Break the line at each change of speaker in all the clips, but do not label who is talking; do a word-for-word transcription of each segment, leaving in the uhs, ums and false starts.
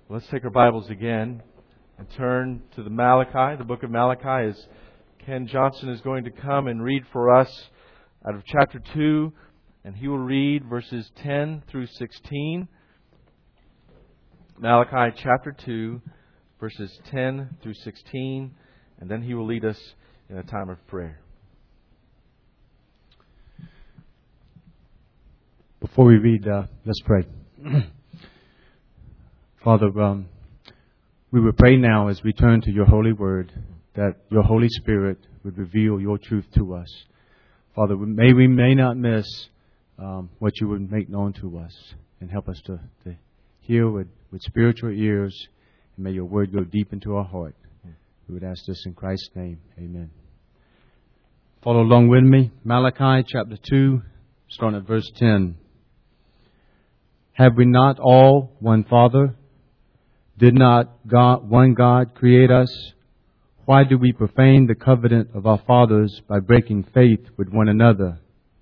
Let's take our Bibles again and turn to the Malachi, the book of Malachi, as Ken Johnson is going to come and read for us out of chapter two, and he will read verses ten through sixteen. Malachi chapter two, verses ten through sixteen, and then he will lead us in a time of prayer.
Before we read, uh, let's pray. Father, um, we would pray now as we turn to your holy word that your Holy Spirit would reveal your truth to us. Father, may we may not miss um, what you would make known to us, and help us to, to hear with, with spiritual ears, and may your word go deep into our heart. We would ask this in Christ's name. Amen. Follow along with me. Malachi chapter two, starting at verse ten. Have we not all one Father? Did not God, one God create us? Why do we profane the covenant of our fathers by breaking faith with one another?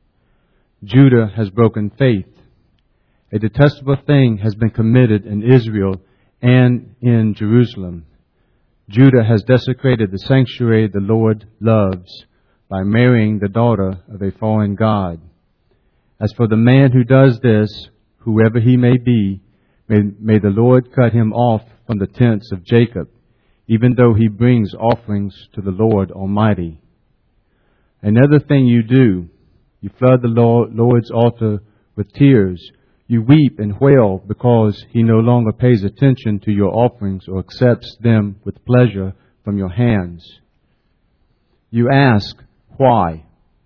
Judah has broken faith. A detestable thing has been committed in Israel and in Jerusalem. Judah has desecrated the sanctuary the Lord loves by marrying the daughter of a foreign god. As for the man who does this, whoever he may be, may, may the Lord cut him off from the tents of Jacob, even though he brings offerings to the Lord Almighty. Another thing you do, you flood the Lord, Lord's altar with tears. You weep and wail because he no longer pays attention to your offerings or accepts them with pleasure from your hands. You ask, why?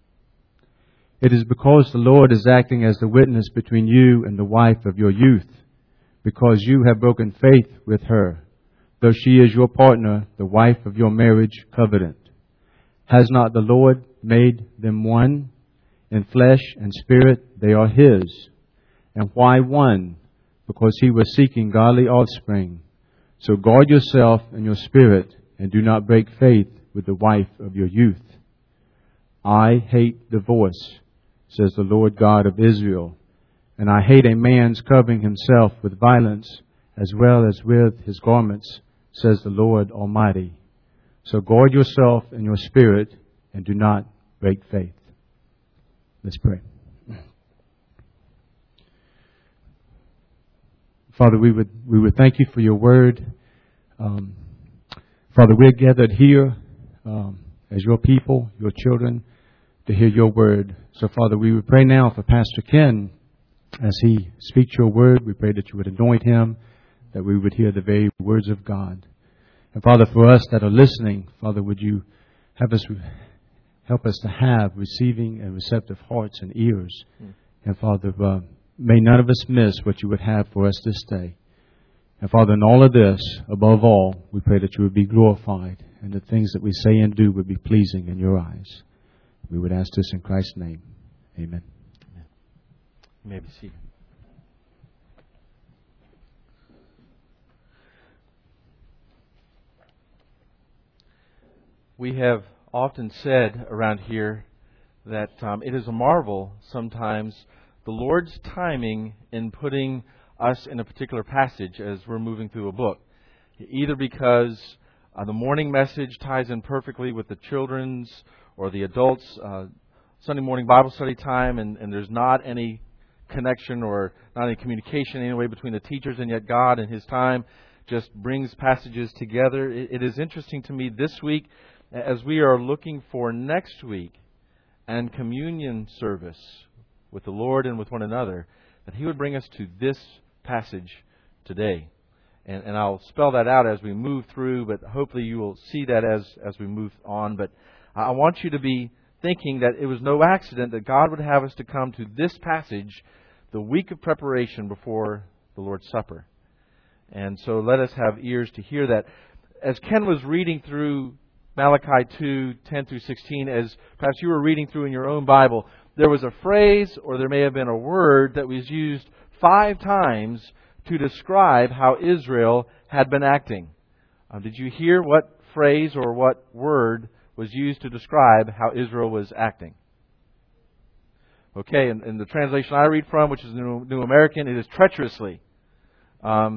It is because the Lord is acting as the witness between you and the wife of your youth, because you have broken faith with her, though she is your partner, the wife of your marriage covenant. Has not the Lord made them one? In flesh and spirit they are His. And why one? Because He was seeking godly offspring. So guard yourself and your spirit, and do not break faith with the wife of your youth. I hate divorce, says the Lord God of Israel, and I hate a man's covering himself with violence, as well as with his garments, says the Lord Almighty. So guard yourself and your spirit, and do not break faith. Let's pray. Father, we would we would thank you for your word. Um, Father, we're gathered here um, as your people, your children, to hear your word. So, Father, we would pray now for Pastor Ken as he speaks your word. We pray that you would anoint him, that we would hear the very words of God. And, Father, for us that are listening, Father, would you have us help us to have receiving and receptive hearts and ears. Mm. And, Father, uh, may none of us miss what you would have for us this day. And, Father, in all of this, above all, we pray that you would be glorified and the things that we say and do would be pleasing in your eyes. We would ask this in Christ's name. Amen.
Amen. You may be seated. We have often said around here that um, it is a marvel sometimes the Lord's timing in putting us in a particular passage as we're moving through a book. Either because uh, the morning message ties in perfectly with the children's or the adults' uh, Sunday morning Bible study time, and, and there's not any connection or not any communication anyway between the teachers, and yet God in His time just brings passages together. It, it is interesting to me this week, as we are looking for next week and communion service with the Lord and with one another, that He would bring us to this passage today. And, and I'll spell that out as we move through, but hopefully you will see that as, as we move on. But I want you to be thinking that it was no accident that God would have us to come to this passage the week of preparation before the Lord's Supper. And so let us have ears to hear that. As Ken was reading through Malachi two, ten through sixteen, as perhaps you were reading through in your own Bible, there was a phrase or there may have been a word that was used five times to describe how Israel had been acting. Um, did you hear what phrase or what word was used to describe how Israel was acting? Okay, in, in the translation I read from, which is the New, New American, it is treacherously. Um,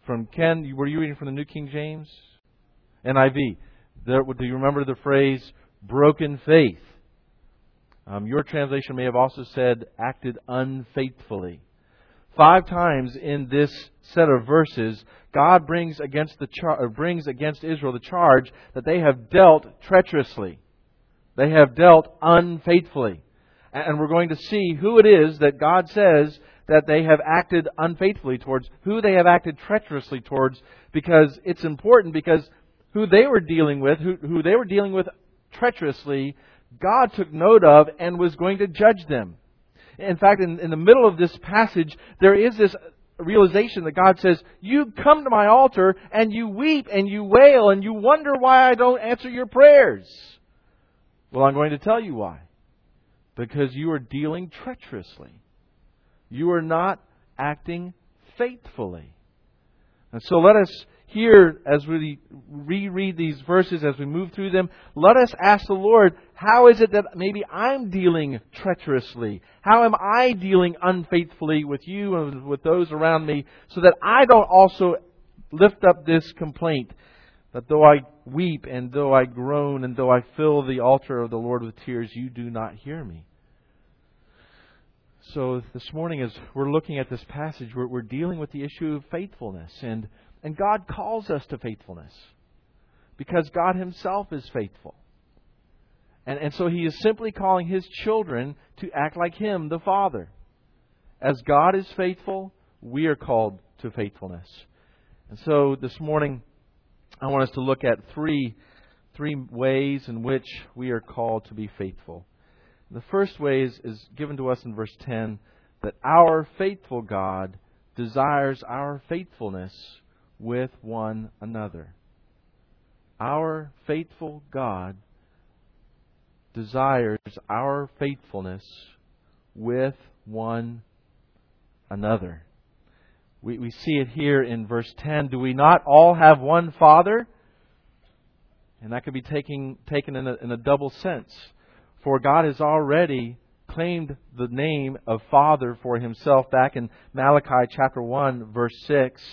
From Ken, were you reading from the New King James? N I V. There, do you remember the phrase, broken faith? Um, your translation may have also said, acted unfaithfully. Five times in this set of verses, God brings against the char- or brings against Israel the charge that they have dealt treacherously. They have dealt unfaithfully. And we're going to see who it is that God says that they have acted unfaithfully towards, who they have acted treacherously towards, because it's important, because who they were dealing with, who, who they were dealing with treacherously, God took note of and was going to judge them. In fact, in, in the middle of this passage, there is this realization that God says, you come to my altar and you weep and you wail and you wonder why I don't answer your prayers. Well, I'm going to tell you why. Because you are dealing treacherously. You are not acting faithfully. And so let us here, as we reread these verses, as we move through them, let us ask the Lord, how is it that maybe I'm dealing treacherously? How am I dealing unfaithfully with you and with those around me, so that I don't also lift up this complaint, that though I weep and though I groan and though I fill the altar of the Lord with tears, you do not hear me. So this morning, as we're looking at this passage, we're, we're dealing with the issue of faithfulness. And And God calls us to faithfulness because God Himself is faithful. And, and so He is simply calling His children to act like Him, the Father. As God is faithful, we are called to faithfulness. And so this morning, I want us to look at three, three ways in which we are called to be faithful. The first way is, is given to us in verse ten, that our faithful God desires our faithfulness with one another. Our faithful God desires our faithfulness with one another. We, we see it here in verse ten. Do we not all have one Father? And that could be taken, taken in, a, in a double sense. For God has already claimed the name of Father for Himself back in Malachi chapter one, verse six.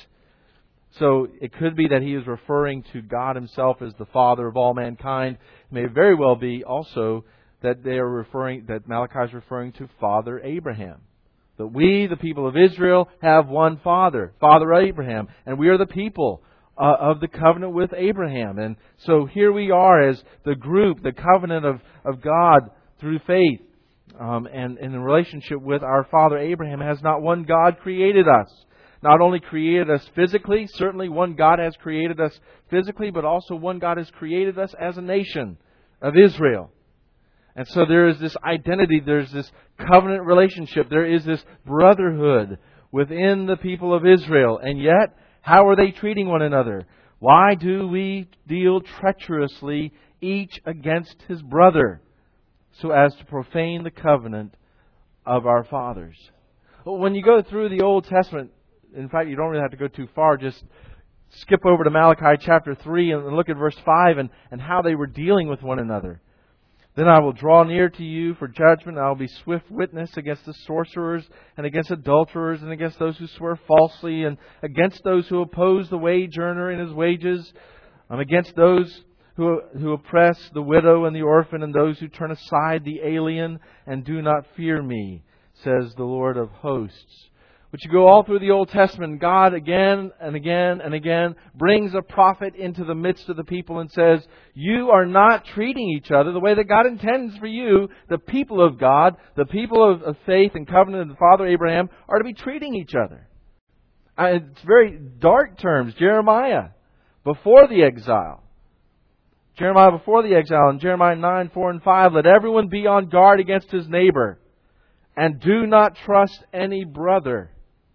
So it could be that He is referring to God Himself as the Father of all mankind. It may very well be also that they are referring, that Malachi is referring to Father Abraham. That we, the people of Israel, have one Father, Father Abraham, and we are the people uh, of the covenant with Abraham. And so here we are as the group, the covenant of, of God through faith, um, and, and in relationship with our Father Abraham. Has not one God created us? Not only created us physically, certainly one God has created us physically, but also one God has created us as a nation of Israel. And so there is this identity, there's this covenant relationship, there is this brotherhood within the people of Israel. And yet, how are they treating one another? Why do we deal treacherously each against his brother, so as to profane the covenant of our fathers? When you go through the Old Testament, in fact, you don't really have to go too far. Just skip over to Malachi chapter three and look at verse five and, and how they were dealing with one another. Then I will draw near to you for judgment. I will be swift witness against the sorcerers and against adulterers and against those who swear falsely and against those who oppose the wage earner in his wages. I'm against those who, who oppress the widow and the orphan and those who turn aside the alien and do not fear me, says the Lord of hosts. But you go all through the Old Testament, God again and again and again brings a prophet into the midst of the people and says, you are not treating each other the way that God intends for you. The people of God, the people of, of faith and covenant of the Father Abraham are to be treating each other. Uh, it's very dark terms. Jeremiah, before the exile. Jeremiah before the exile in Jeremiah nine, four and five, let everyone be on guard against his neighbor and do not trust any brother.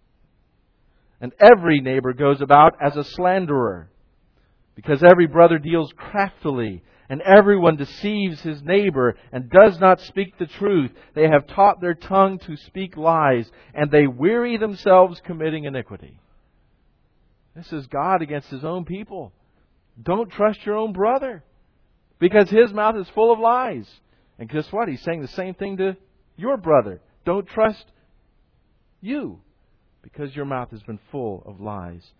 And every neighbor goes about as a slanderer, because every brother deals craftily, and everyone deceives his neighbor and does not speak the truth. They have taught their tongue to speak lies, and they weary themselves committing iniquity. This is God against His own people. Don't trust your own brother, because his mouth is full of lies. And guess what? He's saying the same thing to your brother. Don't trust you, because your mouth has been full of lies.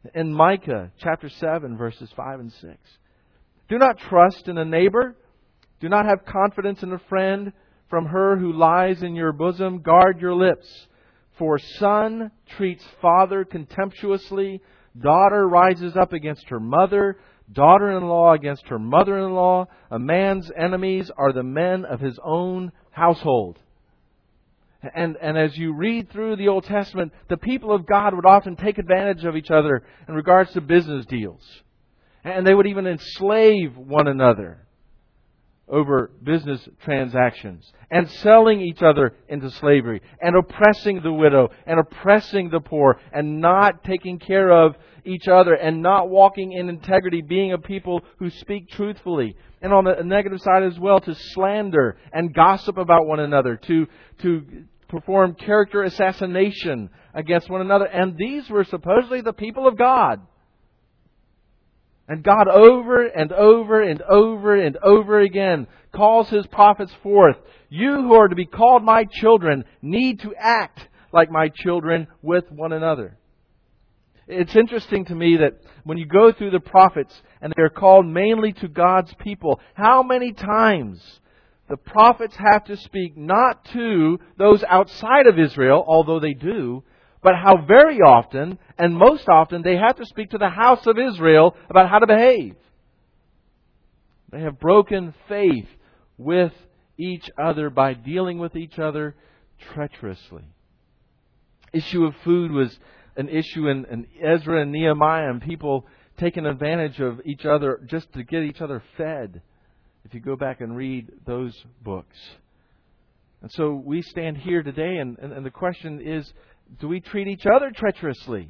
In Micah chapter seven, verses five and six. Do not trust in a neighbor. Do not have confidence in a friend. From her who lies in your bosom, guard your lips. For son treats father contemptuously. Daughter rises up against her mother. Daughter-in-law against her mother-in-law. A man's enemies are the men of his own household. And, and as you read through the Old Testament, the people of God would often take advantage of each other in regards to business deals. And they would even enslave one another over business transactions. And selling each other into slavery. And oppressing the widow. And oppressing the poor. And not taking care of each other. And not walking in integrity. Being a people who speak truthfully. And on the negative side as well, to slander and gossip about one another. To, to perform character assassination against one another. And these were supposedly the people of God. And God over and over and over and over again calls His prophets forth. You who are to be called my children need to act like my children with one another. It's interesting to me that when you go through the prophets and they're called mainly to God's people, how many times the prophets have to speak not to those outside of Israel, although they do, but how very often, and most often, they have to speak to the house of Israel about how to behave. They have broken faith with each other by dealing with each other treacherously. Issue of food was an issue in, in Ezra and Nehemiah, and people taking advantage of each other just to get each other fed. If you go back and read those books. And so we stand here today, and, and, and the question is, do we treat each other treacherously?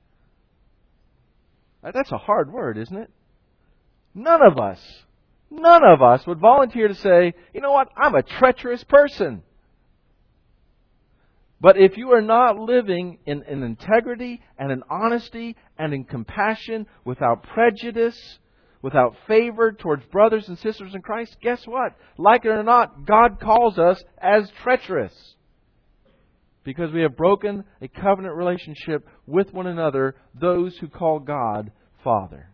That's a hard word, isn't it? None of us, none of us would volunteer to say, you know what, I'm a treacherous person. But if you are not living in, in integrity and in honesty and in compassion, without prejudice, without favor towards brothers and sisters in Christ, guess what? Like it or not, God calls us as treacherous. Because we have broken a covenant relationship with one another, those who call God Father.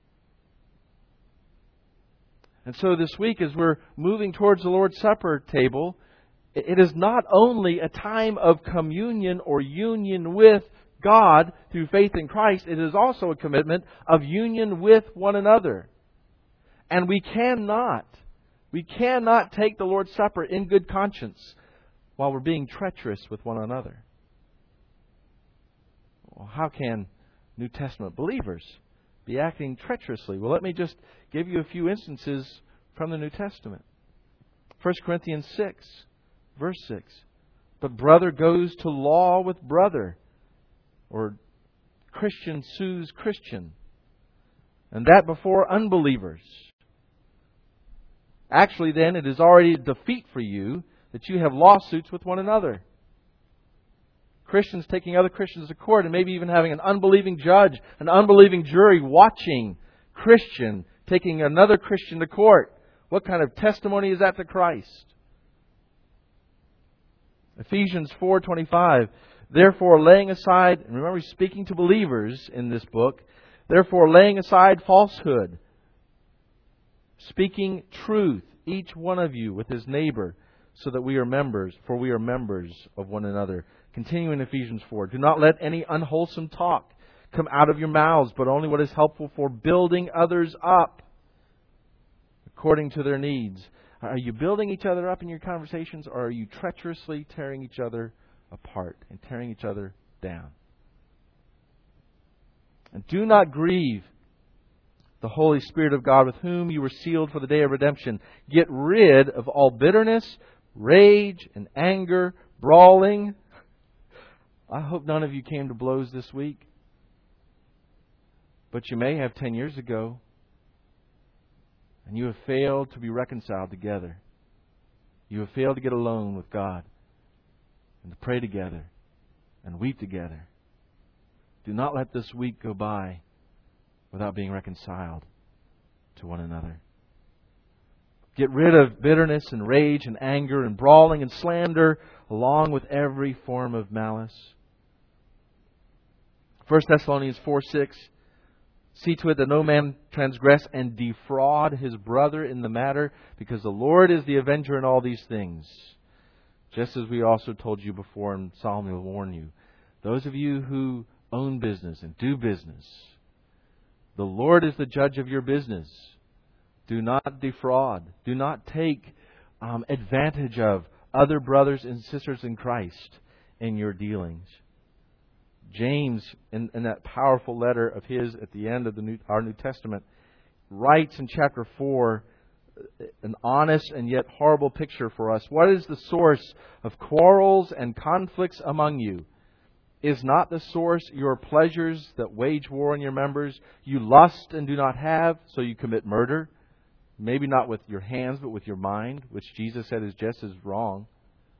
And so this week, as we're moving towards the Lord's Supper table, it is not only a time of communion or union with God through faith in Christ, it is also a commitment of union with one another. And we cannot, we cannot take the Lord's Supper in good conscience while we're being treacherous with one another. Well, how can New Testament believers be acting treacherously? Well, let me just give you a few instances from the New Testament. First Corinthians six, verse six. But brother goes to law with brother, or Christian sues Christian, and that before unbelievers. Actually, then, it is already a defeat for you that you have lawsuits with one another. Christians taking other Christians to court, and maybe even having an unbelieving judge, an unbelieving jury watching Christian taking another Christian to court. What kind of testimony is that to Christ? Ephesians four twenty-five. Therefore, laying aside, and remember he's speaking to believers in this book, therefore laying aside falsehood, speaking truth, each one of you with his neighbor, so that we are members, for we are members of one another. Continuing Ephesians four. Do not let any unwholesome talk come out of your mouths, but only what is helpful for building others up according to their needs. Are you building each other up in your conversations, or are you treacherously tearing each other apart and tearing each other down? And do not grieve the Holy Spirit of God, with whom you were sealed for the day of redemption. Get rid of all bitterness, rage, and anger, brawling. I hope none of you came to blows this week. But you may have ten years ago. And you have failed to be reconciled together. You have failed to get alone with God. And to pray together. And weep together. Do not let this week go by without being reconciled to one another. Get rid of bitterness and rage and anger and brawling and slander, along with every form of malice. First Thessalonians four six. See to it that no man transgress and defraud his brother in the matter, because the Lord is the avenger in all these things. Just as we also told you before and solemnly warn you, those of you who own business and do business, the Lord is the judge of your business. Do not defraud. Do not take um, advantage of other brothers and sisters in Christ in your dealings. James, in, in that powerful letter of his at the end of the New, our New Testament, writes in chapter four an honest and yet horrible picture for us. What is the source of quarrels and conflicts among you? Is not the source your pleasures that wage war on your members? You lust and do not have, so you commit murder. Maybe not with your hands, but with your mind, which Jesus said is just as wrong.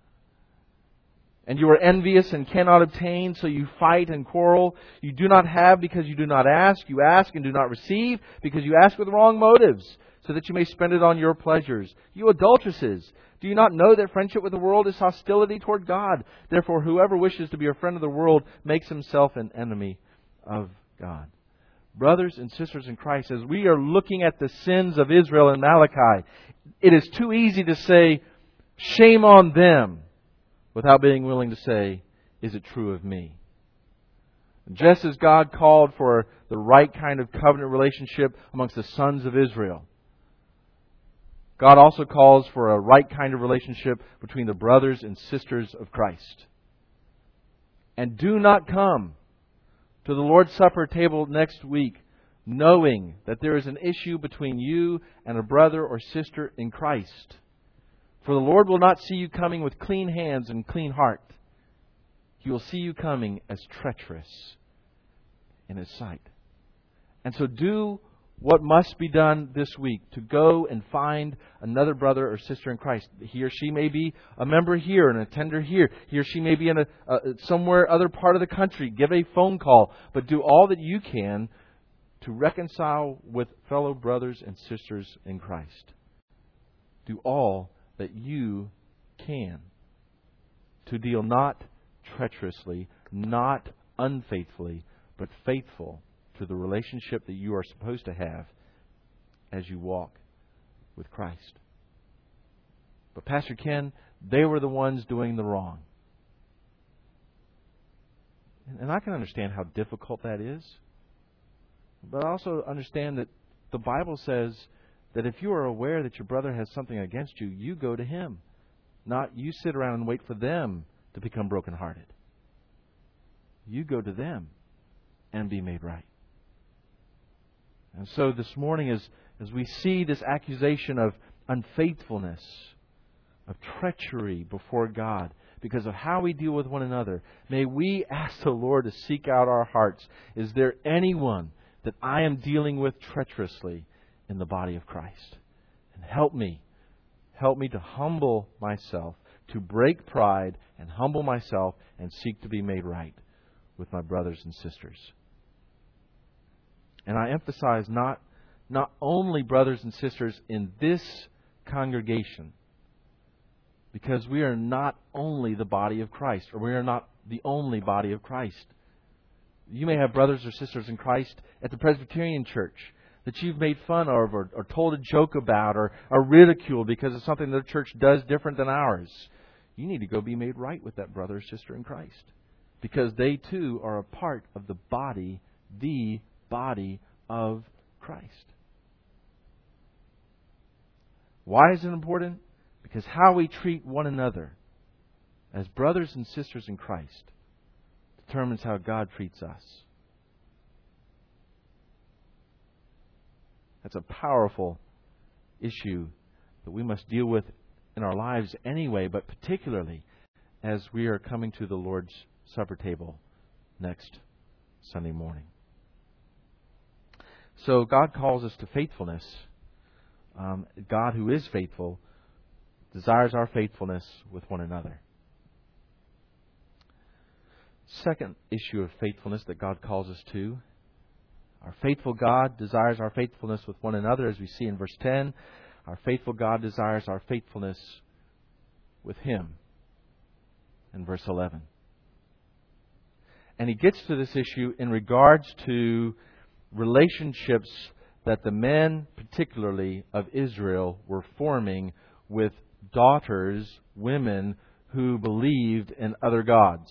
And you are envious and cannot obtain, so you fight and quarrel. You do not have because you do not ask. You ask and do not receive because you ask with wrong motives, so that you may spend it on your pleasures. You adulteresses, do you not know that friendship with the world is hostility toward God? Therefore, whoever wishes to be a friend of the world makes himself an enemy of God. Brothers and sisters in Christ, as we are looking at the sins of Israel in Malachi, it is too easy to say, shame on them, without being willing to say, is it true of me? Just as God called for the right kind of covenant relationship amongst the sons of Israel, God also calls for a right kind of relationship between the brothers and sisters of Christ. And do not come to the Lord's Supper table next week knowing that there is an issue between you and a brother or sister in Christ. For the Lord will not see you coming with clean hands and clean heart. He will see you coming as treacherous in His sight. And so do what must be done this week to go and find another brother or sister in Christ. He or she may be a member here, an attender here. He or she may be in a, uh, somewhere other part of the country. Give a phone call. But do all that you can to reconcile with fellow brothers and sisters in Christ. Do all that you can to deal not treacherously, not unfaithfully, but faithful to the relationship that you are supposed to have as you walk with Christ. But Pastor Ken, they were the ones doing the wrong. And I can understand how difficult that is. But I also understand that the Bible says that if you are aware that your brother has something against you, you go to him. Not you sit around and wait for them to become brokenhearted. You go to them and be made right. And so this morning, as, as we see this accusation of unfaithfulness, of treachery before God, because of how we deal with one another, may we ask the Lord to seek out our hearts. Is there anyone that I am dealing with treacherously in the body of Christ? And help me, help me to humble myself, to break pride and humble myself and seek to be made right with my brothers and sisters. And I emphasize not, not only brothers and sisters in this congregation, because we are not only the body of Christ, or we are not the only body of Christ. You may have brothers or sisters in Christ at the Presbyterian Church that you've made fun of or, or told a joke about or, or ridiculed because of something their church does different than ours. You need to go be made right with that brother or sister in Christ, because they too are a part of the body, the body of Christ. Why is it important? Because how we treat one another as brothers and sisters in Christ determines how God treats us. That's a powerful issue that we must deal with in our lives anyway, but particularly as we are coming to the Lord's Supper table next Sunday morning. So God calls us to faithfulness. Um, God, who is faithful, desires our faithfulness with one another. Second issue of faithfulness that God calls us to. Our faithful God desires our faithfulness with one another, as we see in verse ten. Our faithful God desires our faithfulness with Him in verse eleven. And he gets to this issue in regards to relationships that the men, particularly of Israel, were forming with daughters, women who believed in other gods.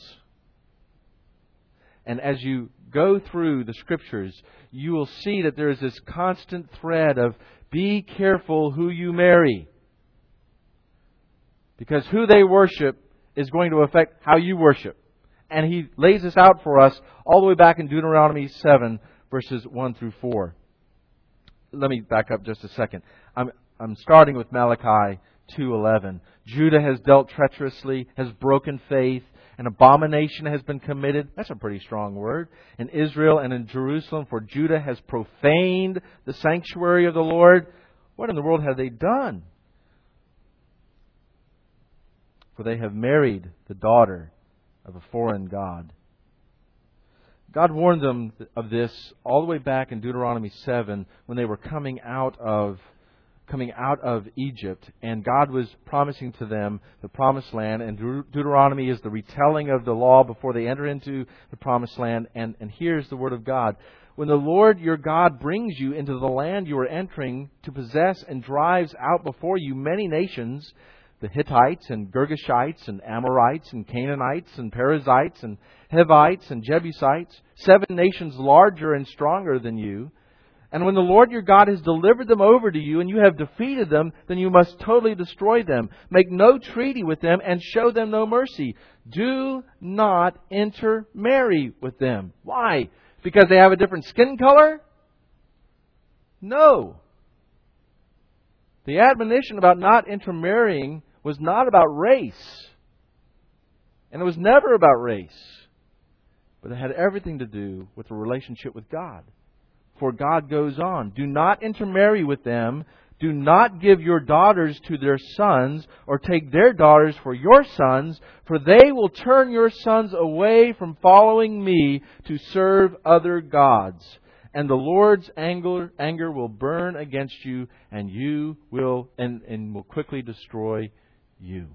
And as you go through the Scriptures, you will see that there is this constant thread of be careful who you marry. Because who they worship is going to affect how you worship. And he lays this out for us all the way back in Deuteronomy seven, verses one through four. Let me back up just a second. I'm, I'm starting with Malachi two eleven. Judah has dealt treacherously, has broken faith, an abomination has been committed. That's a pretty strong word. In Israel and in Jerusalem, for Judah has profaned the sanctuary of the Lord. What in the world have they done? For they have married the daughter of a foreign god. God warned them of this all the way back in Deuteronomy seven when they were coming out of coming out of Egypt, and God was promising to them the promised land, and Deut- Deuteronomy is the retelling of the law before they enter into the promised land. And, and here's the word of God. When the Lord your God brings you into the land you are entering to possess and drives out before you many nations, the Hittites and Girgashites and Amorites and Canaanites and Perizzites and Hivites and Jebusites, seven nations larger and stronger than you. And when the Lord your God has delivered them over to you and you have defeated them, then you must totally destroy them. Make no treaty with them and show them no mercy. Do not intermarry with them. Why? Because they have a different skin color? No. The admonition about not intermarrying was not about race. And it was never about race. But it had everything to do with a relationship with God. For God goes on, do not intermarry with them. Do not give your daughters to their sons, or take their daughters for your sons, for they will turn your sons away from following me to serve other gods. And the Lord's anger, anger will burn against you, and you will and, and will quickly destroy you.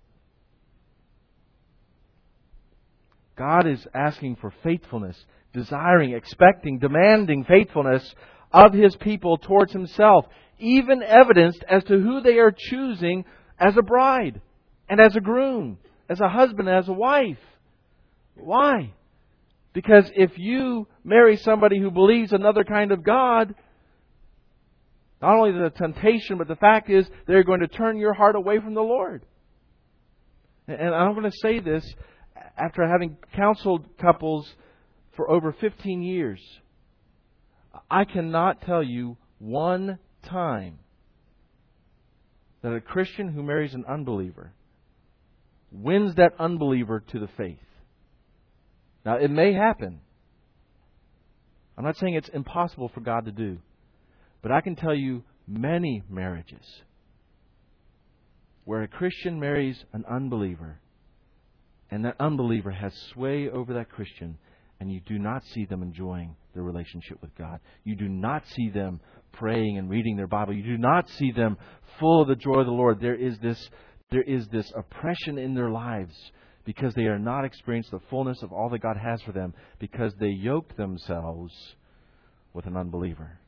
God is asking for faithfulness, desiring, expecting, demanding faithfulness of His people towards Himself, even evidenced as to who they are choosing as a bride and as a groom, as a husband, as a wife. Why? Because if you marry somebody who believes another kind of God, not only the temptation, but the fact is they're going to turn your heart away from the Lord. And I'm going to say this after having counseled couples for over fifteen years. I cannot tell you one time that a Christian who marries an unbeliever wins that unbeliever to the faith. Now, it may happen. I'm not saying it's impossible for God to do. But I can tell you many marriages where a Christian marries an unbeliever, and that unbeliever has sway over that Christian, and you do not see them enjoying their relationship with God. You do not see them praying and reading their Bible. You do not see them full of the joy of the Lord. There is this, there is this oppression in their lives because they are not experiencing the fullness of all that God has for them, because they yoked themselves with an unbeliever.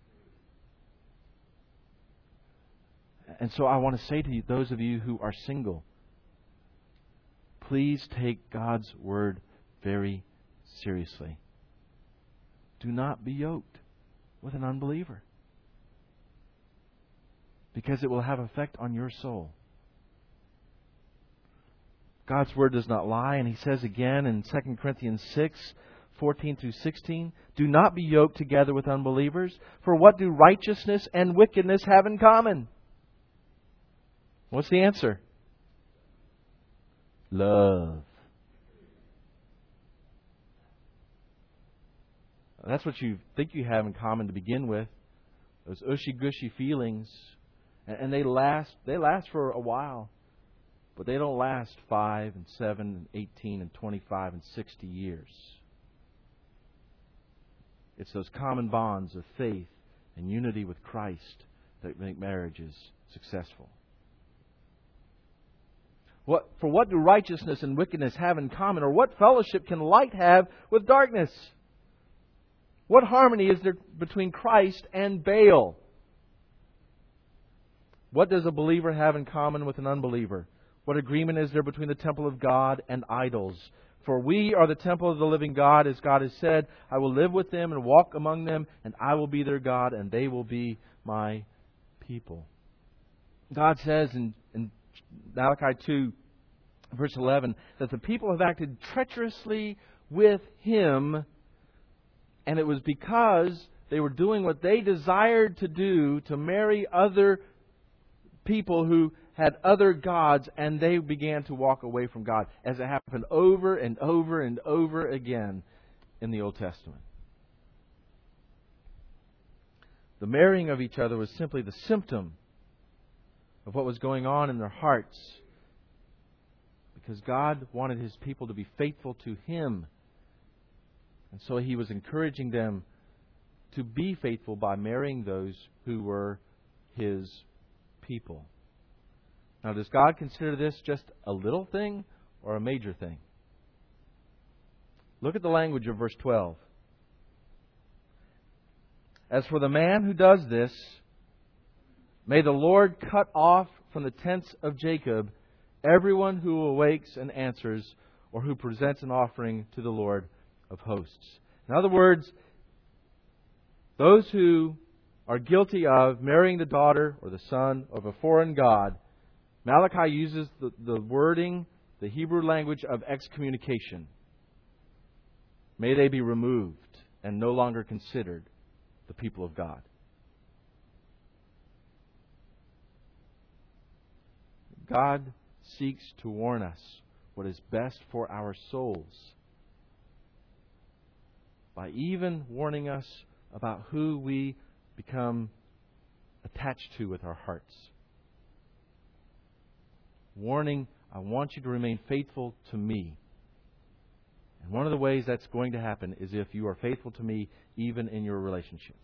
And so I want to say to you, those of you who are single, please take God's Word very seriously. Do not be yoked with an unbeliever, because it will have effect on your soul. God's Word does not lie, and He says again in Second Corinthians six, fourteen through sixteen, do not be yoked together with unbelievers, for what do righteousness and wickedness have in common? What's the answer? Love. That's what you think you have in common to begin with. Those ushy-gushy feelings. And they last they last for a while. But they don't last five and seven and eighteen and twenty-five and sixty years. It's those common bonds of faith and unity with Christ that make marriages successful. What, for what do righteousness and wickedness have in common? Or what fellowship can light have with darkness? What harmony is there between Christ and Baal? What does a believer have in common with an unbeliever? What agreement is there between the temple of God and idols? For we are the temple of the living God, as God has said, I will live with them and walk among them, and I will be their God, and they will be my people. God says in, in Malachi two, verse eleven, that the people have acted treacherously with Him, and it was because they were doing what they desired to do, to marry other people who had other gods, and they began to walk away from God, as it happened over and over and over again in the Old Testament. The marrying of each other was simply the symptom of what was going on in their hearts, because God wanted His people to be faithful to Him. And so He was encouraging them to be faithful by marrying those who were His people. Now, does God consider this just a little thing or a major thing? Look at the language of verse twelve. As for the man who does this, may the Lord cut off from the tents of Jacob everyone who awakes and answers, or who presents an offering to the Lord of hosts. In other words, those who are guilty of marrying the daughter or the son of a foreign god, Malachi uses the, the wording, the Hebrew language of excommunication. May they be removed and no longer considered the people of God. God seeks to warn us what is best for our souls by even warning us about who we become attached to with our hearts. Warning, I want you to remain faithful to me. And one of the ways that's going to happen is if you are faithful to me even in your relationships.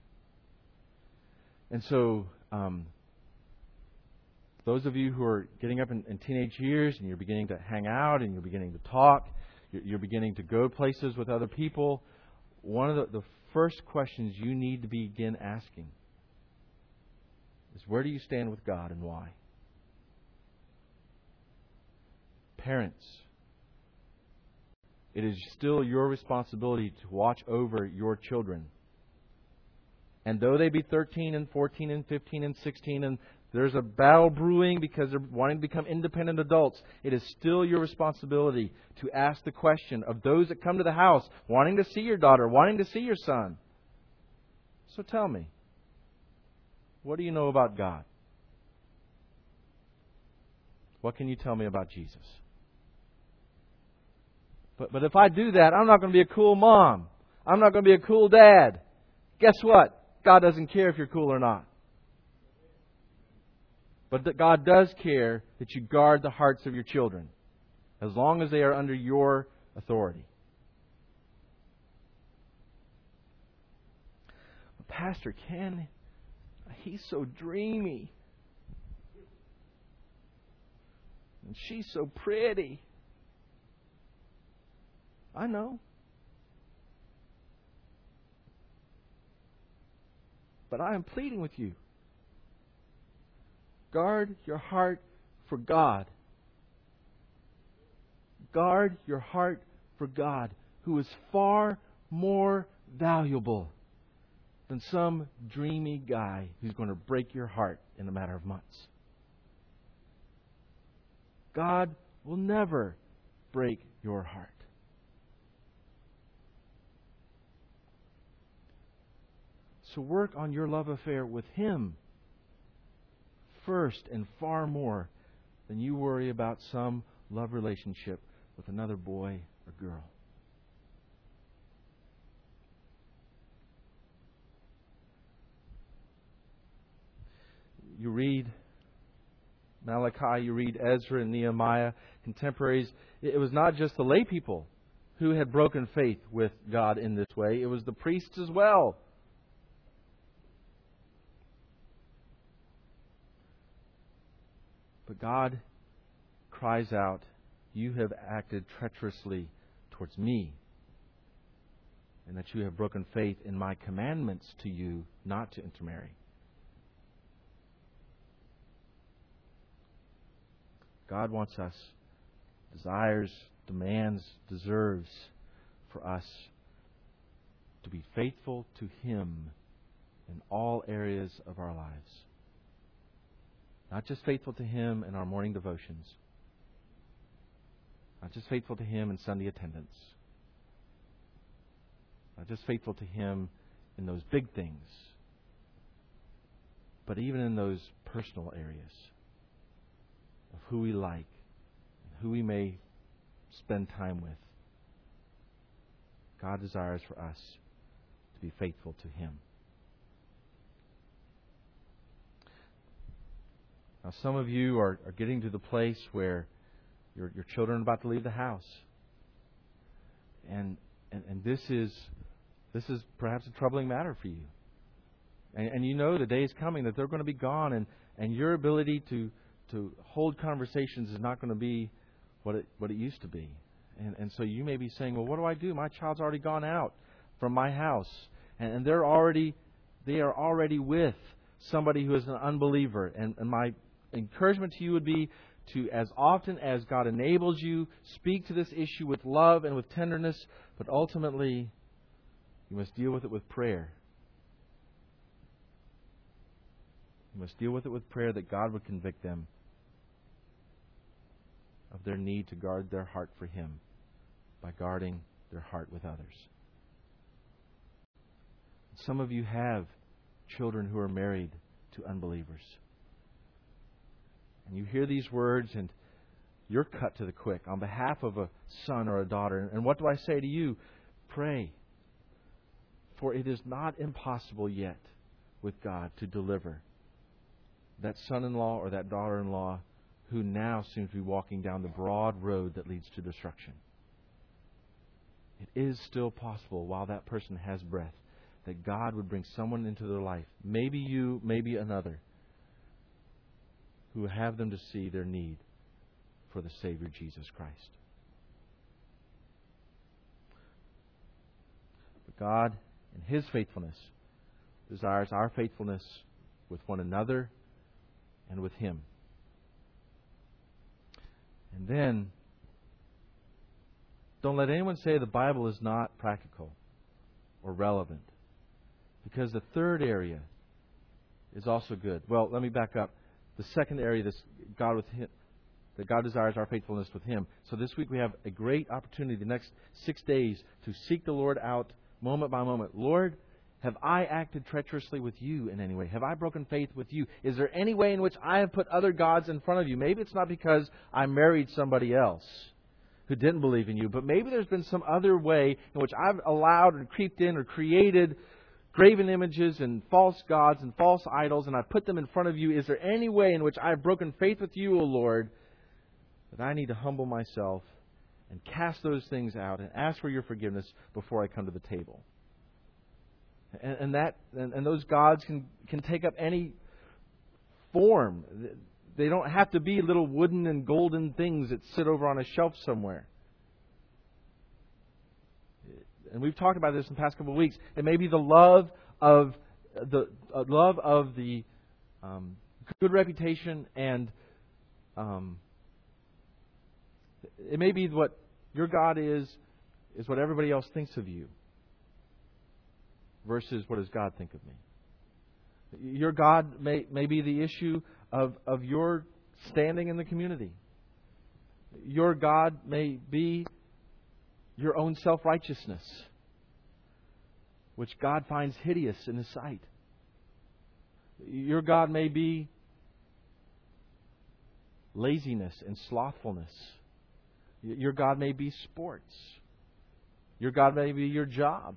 And so, um, those of you who are getting up in, in teenage years and you're beginning to hang out and you're beginning to talk, you're, you're beginning to go places with other people, one of the, the first questions you need to begin asking is, where do you stand with God and why? Parents, it is still your responsibility to watch over your children. And though they be thirteen and fourteen and fifteen and sixteen, and there's a battle brewing because they're wanting to become independent adults, it is still your responsibility to ask the question of those that come to the house, wanting to see your daughter, wanting to see your son. So tell me, what do you know about God? What can you tell me about Jesus? But, but if I do that, I'm not going to be a cool mom. I'm not going to be a cool dad. Guess what? God doesn't care if you're cool or not. But that God does care that you guard the hearts of your children, as long as they are under your authority. Pastor Ken, he's so dreamy. And she's so pretty. I know. But I am pleading with you. Guard your heart for God. Guard your heart for God, who is far more valuable than some dreamy guy who's going to break your heart in a matter of months. God will never break your heart. So work on your love affair with Him first and far more than you worry about some love relationship with another boy or girl. You read Malachi, you read Ezra and Nehemiah, contemporaries. It was not just the lay people who had broken faith with God in this way. It was the priests as well. But God cries out, "You have acted treacherously towards me, and that you have broken faith in my commandments to you not to intermarry." God wants us, desires, demands, deserves for us to be faithful to Him in all areas of our lives. Not just faithful to Him in our morning devotions. Not just faithful to Him in Sunday attendance. Not just faithful to Him in those big things. But even in those personal areas of who we like and who we may spend time with. God desires for us to be faithful to Him. Now, some of you are, are getting to the place where your, your children are about to leave the house. And, and, and this is this is perhaps a troubling matter for you. And, and you know the day is coming that they're going to be gone, and, and your ability to, to hold conversations is not going to be what it, what it used to be. And, and so you may be saying, well, what do I do? My child's already gone out from my house. And, and they're already they are already with somebody who is an unbeliever. And, and my encouragement to you would be to, as often as God enables you, speak to this issue with love and with tenderness, but ultimately you must deal with it with prayer. You must deal with it with prayer that God would convict them of their need to guard their heart for Him by guarding their heart with others. Some of you have children who are married to unbelievers. And you hear these words and you're cut to the quick on behalf of a son or a daughter. And what do I say to you? Pray. For it is not impossible yet with God to deliver that son-in-law or that daughter-in-law who now seems to be walking down the broad road that leads to destruction. It is still possible, while that person has breath, that God would bring someone into their life, maybe you, maybe another, who will have them to see their need for the Savior Jesus Christ. But God, in His faithfulness, desires our faithfulness with one another and with Him. And then, don't let anyone say the Bible is not practical or relevant. Because the third area is also good. Well, let me back up. The second area this God with Him, that God desires our faithfulness with Him. So this week we have a great opportunity, the next six days, to seek the Lord out moment by moment. Lord, have I acted treacherously with You in any way? Have I broken faith with You? Is there any way in which I have put other gods in front of You? Maybe it's not because I married somebody else who didn't believe in You, but maybe there's been some other way in which I've allowed or creeped in or created graven images and false gods and false idols, and I put them in front of You. Is there any way in which I've broken faith with You, O Lord, that I need to humble myself and cast those things out and ask for Your forgiveness before I come to the table? And, and that and, and those gods can, can take up any form. They don't have to be little wooden and golden things that sit over on a shelf somewhere. And we've talked about this in the past couple of weeks. It may be the love of the uh, love of the um, good reputation, and um, it may be what your God is is what everybody else thinks of you, versus what does God think of me. Your God may may be the issue of of your standing in the community. Your God may be your own self-righteousness, which God finds hideous in His sight. Your God may be laziness and slothfulness. Your God may be sports. Your God may be your job.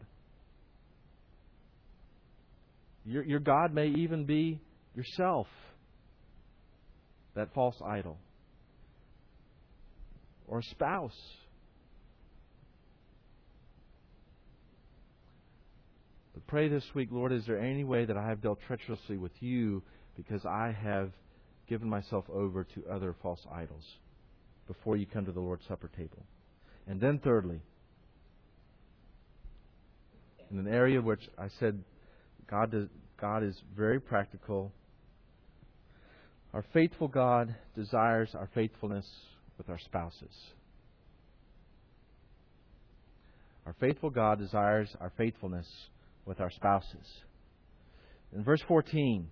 Your, your God may even be yourself, that false idol, or a spouse. But pray this week, Lord, is there any way that I have dealt treacherously with You because I have given myself over to other false idols? before you come to the Lord's Supper table. And then thirdly, in an area which I said God does, God is very practical, our faithful God desires our faithfulness with our spouses. Our faithful God desires our faithfulness with our spouses. In verse fourteen,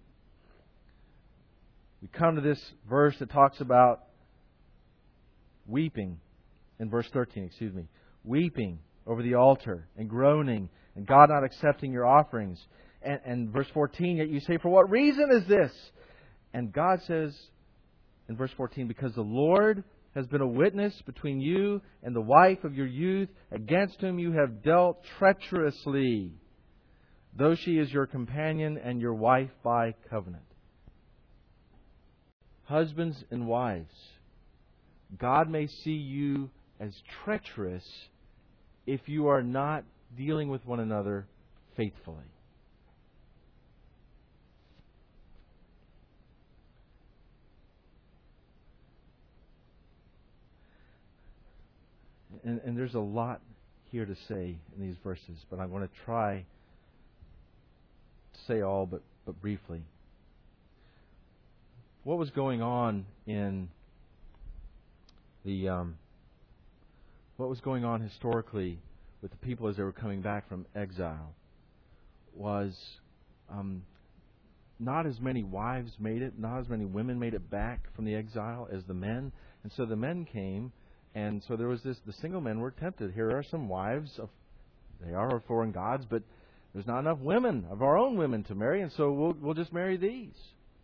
we come to this verse that talks about weeping. In verse thirteen, excuse me. Weeping over the altar and groaning and God not accepting your offerings. And, and verse fourteen, yet you say, for what reason is this? And God says in verse fourteen, because the Lord has been a witness between you and the wife of your youth, against whom you have dealt treacherously, though she is your companion and your wife by covenant. Husbands and wives, God may see you as treacherous if you are not dealing with one another faithfully. And, and there's a lot here to say in these verses, but I'm going to try to say all but, but briefly. What was going on in the um, what was going on historically with the people as they were coming back from exile was um, not as many wives made it, not as many women made it back from the exile as the men, and so the men came. And so there was this, the single men were tempted. Here are some wives of, they are of foreign gods, but there's not enough women, of our own women, to marry, and so we'll, we'll just marry these.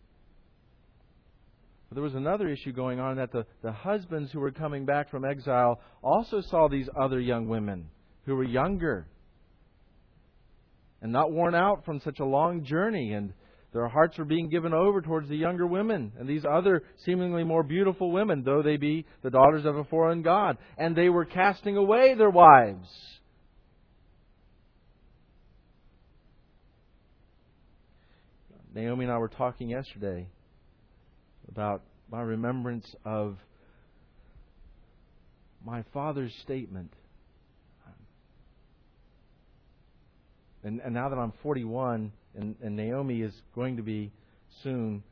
But there was another issue going on, that the, the husbands who were coming back from exile also saw these other young women who were younger and not worn out from such a long journey, and their hearts were being given over towards the younger women and these other seemingly more beautiful women, though they be the daughters of a foreign god. And they were casting away their wives. Naomi and I were talking yesterday about my remembrance of my father's statement. And, and now that I'm forty-one, and, and Naomi is going to be soon,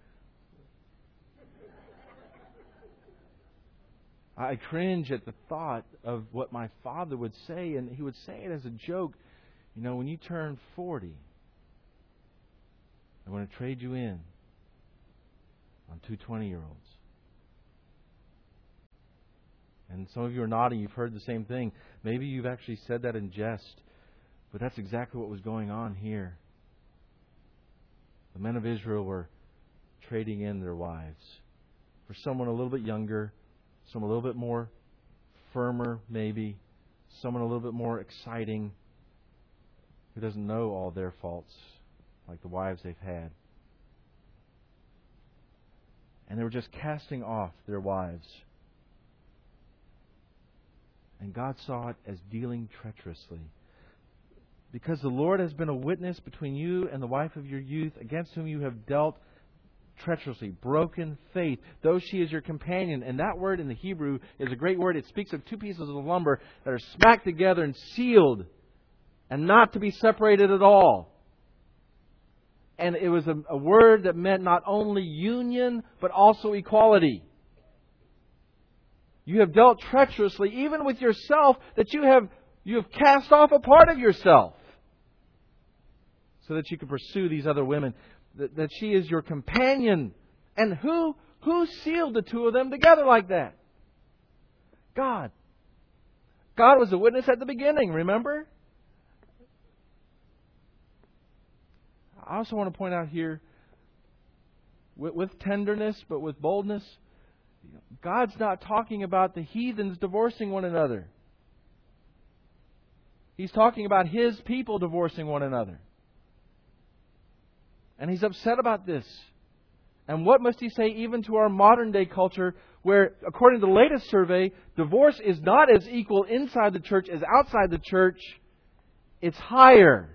I cringe at the thought of what my father would say, and he would say it as a joke. You know, when you turn forty, I'm going to trade you in on two twenty-year-olds. And some of you are nodding. You've heard the same thing. Maybe you've actually said that in jest. But that's exactly what was going on here. The men of Israel were trading in their wives for someone a little bit younger, someone a little bit more firmer, maybe, someone a little bit more exciting, who doesn't know all their faults like the wives they've had. And they were just casting off their wives. And God saw it as dealing treacherously. Because the Lord has been a witness between you and the wife of your youth, against whom you have dealt treacherously, broken faith, though she is your companion. And that word in the Hebrew is a great word. It speaks of two pieces of lumber that are smacked together and sealed and not to be separated at all. And it was a, a word that meant not only union, but also equality. You have dealt treacherously, even with yourself, that you have you have cast off a part of yourself, so that you can pursue these other women. That, that she is your companion. And who who sealed the two of them together like that? God. God was a witness at the beginning, remember? I also want to point out here, with, with tenderness, but with boldness, God's not talking about the heathens divorcing one another. He's talking about His people divorcing one another. And He's upset about this. And what must He say even to our modern day culture, where, according to the latest survey, divorce is not as equal inside the church as outside the church. It's higher.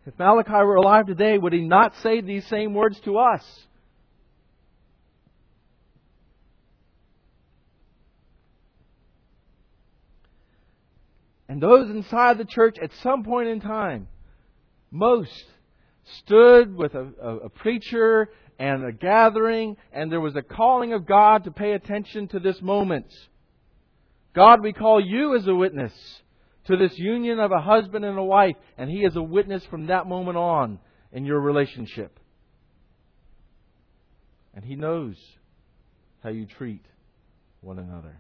If Malachi were alive today, would he not say these same words to us? And those inside the church at some point in time, most, stood with a, a, a preacher and a gathering, and there was a calling of God to pay attention to this moment. God, we call you as a witness to this union of a husband and a wife, and He is a witness from that moment on in your relationship. And He knows how you treat one another.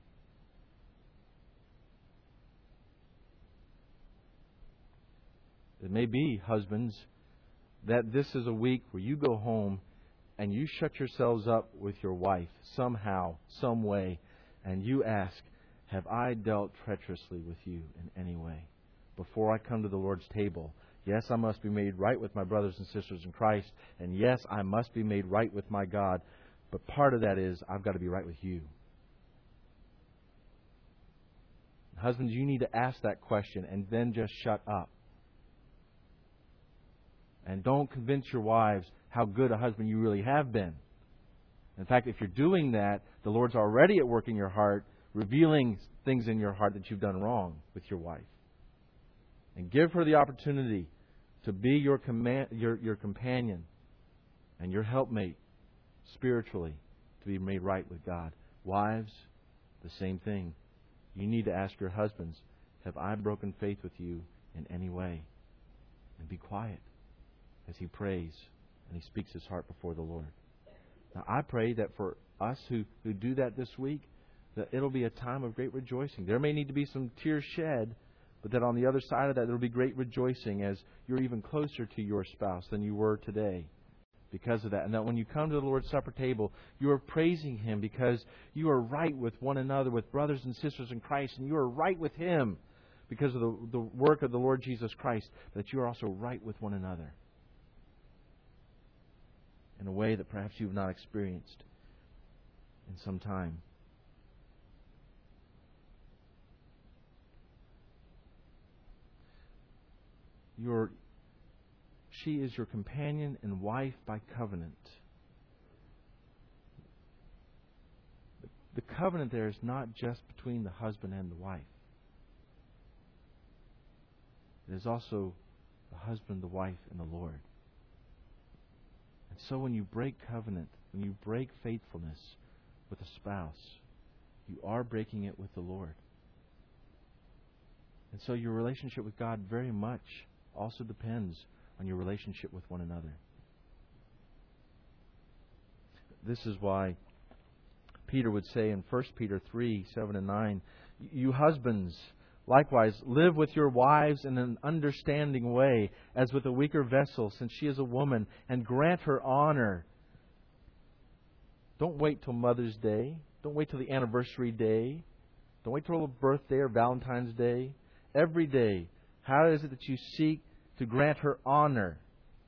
It may be, husbands, that this is a week where you go home and you shut yourselves up with your wife somehow, some way, and you ask, have I dealt treacherously with you in any way? Before I come to the Lord's table, yes, I must be made right with my brothers and sisters in Christ, and yes, I must be made right with my God, but part of that is I've got to be right with you. Husbands, you need to ask that question and then just shut up. And don't convince your wives how good a husband you really have been. In fact, if you're doing that, the Lord's already at work in your heart, revealing things in your heart that you've done wrong with your wife. And give her the opportunity to be your, command, your, your companion and your helpmate spiritually to be made right with God. Wives, the same thing. You need to ask your husbands, have I broken faith with you in any way? And be quiet as he prays and he speaks his heart before the Lord. Now, I pray that for us who, who do that this week, that it'll be a time of great rejoicing. There may need to be some tears shed, but that on the other side of that, there will be great rejoicing as you're even closer to your spouse than you were today because of that. And that when you come to the Lord's Supper table, you are praising Him because you are right with one another, with brothers and sisters in Christ, and you are right with Him because of the, the work of the Lord Jesus Christ, that you are also right with one another in a way that perhaps you have not experienced in some time. Your, she is your companion and wife by covenant. The covenant there is not just between the husband and the wife. It is also the husband, the wife, and the Lord. And so when you break covenant, when you break faithfulness with a spouse, you are breaking it with the Lord. And so your relationship with God very much also depends on your relationship with one another. This is why Peter would say in First Peter three, seven and nine, you husbands, likewise, live with your wives in an understanding way, as with a weaker vessel, since she is a woman, and grant her honor. Don't wait till Mother's Day. Don't wait till the anniversary day. Don't wait till a birthday or Valentine's Day. Every day, how is it that you seek to grant her honor?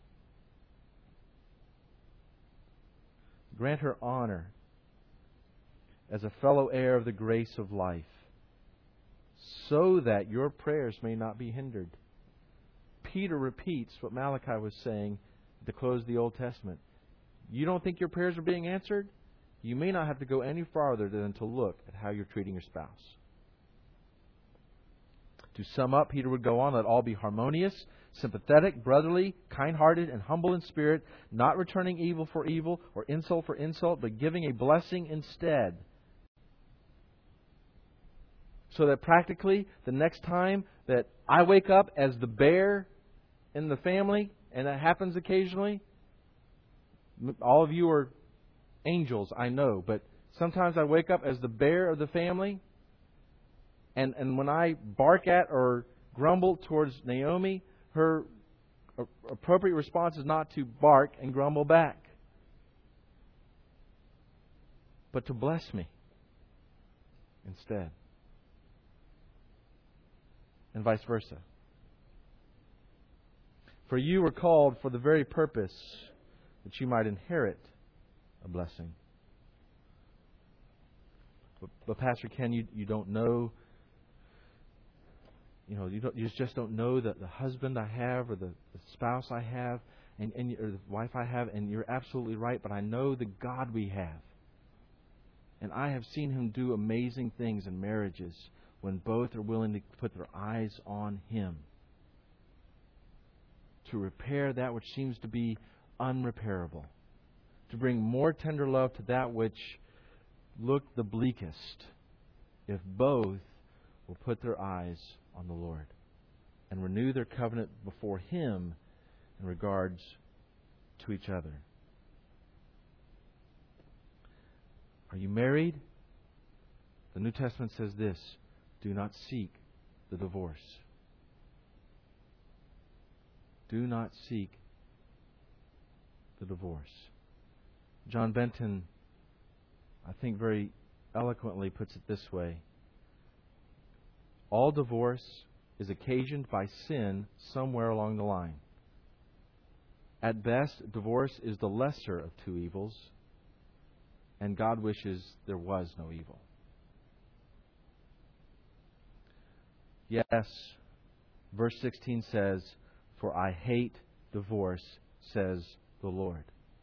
Grant her honor as a fellow heir of the grace of life, so that your prayers may not be hindered. Peter repeats what Malachi was saying at the close of the Old Testament. You don't think your prayers are being answered? You may not have to go any farther than to look at how you're treating your spouse. To sum up, Peter would go on, let all be harmonious, sympathetic, brotherly, kind-hearted, and humble in spirit, not returning evil for evil or insult for insult, but giving a blessing instead. So that practically, the next time that I wake up as the bear in the family, and that happens occasionally, all of you are angels, I know, but sometimes I wake up as the bear of the family, and, and when I bark at or grumble towards Naomi, her appropriate response is not to bark and grumble back, but to bless me instead. And vice versa. For you were called for the very purpose that you might inherit a blessing. But, but Pastor Ken, you, you don't know you know, you, don't, you just don't know the, the husband I have or the, the spouse I have and, and or the wife I have, and you're absolutely right, but I know the God we have. And I have seen Him do amazing things in marriages when both are willing to put their eyes on Him to repair that which seems to be unrepairable, to bring more tender love to that which looked the bleakest, if both will put their eyes on the Lord and renew their covenant before Him in regards to each other. Are you married? The New Testament says this: do not seek the divorce. Do not seek the divorce. John Benton, I think, very eloquently puts it this way: all divorce is occasioned by sin somewhere along the line. At best, divorce is the lesser of two evils, and God wishes there was no evil. Yes, verse sixteen says, "For I hate divorce, says the Lord."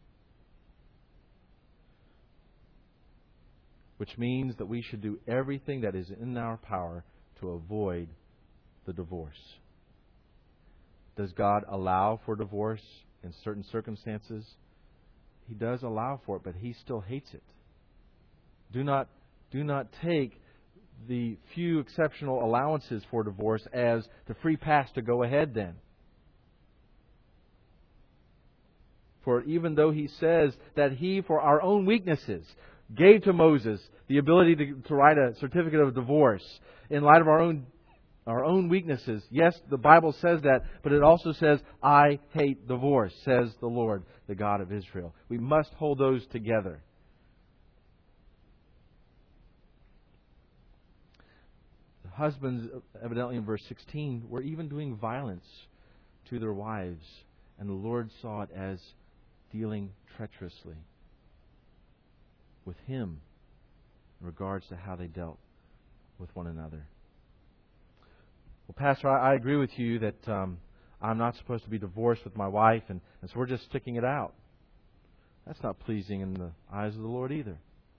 Which means that we should do everything that is in our power to avoid the divorce. Does God allow for divorce in certain circumstances? He does allow for it, but He still hates it. Do not, do not take the few exceptional allowances for divorce as the free pass to go ahead then. For even though He says that He, for our own weaknesses, gave to Moses the ability to, to write a certificate of divorce in light of our own our own weaknesses. Yes, the Bible says that, but it also says, "I hate divorce," says the Lord, the God of Israel. We must hold those together. The husbands, evidently in verse sixteen, were even doing violence to their wives, and the Lord saw it as dealing treacherously with Him in regards to how they dealt with one another. Well, Pastor, I, I agree with you that um, I'm not supposed to be divorced with my wife, and, and so we're just sticking it out. That's not pleasing in the eyes of the Lord either.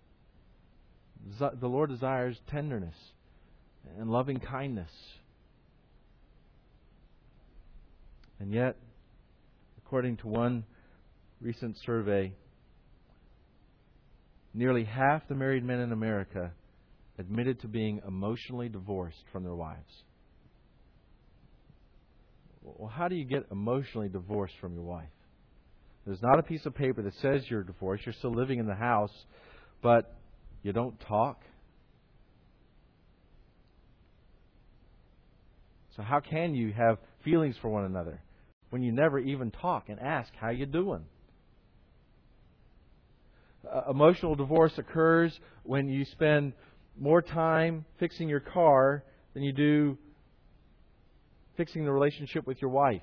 The Lord desires tenderness and loving kindness. And yet, according to one recent survey, nearly half the married men in America admitted to being emotionally divorced from their wives. Well, how do you get emotionally divorced from your wife? There's not a piece of paper that says you're divorced. You're still living in the house, but you don't talk. So how can you have feelings for one another when you never even talk and ask how you doing? Uh, emotional divorce occurs when you spend more time fixing your car than you do fixing the relationship with your wife.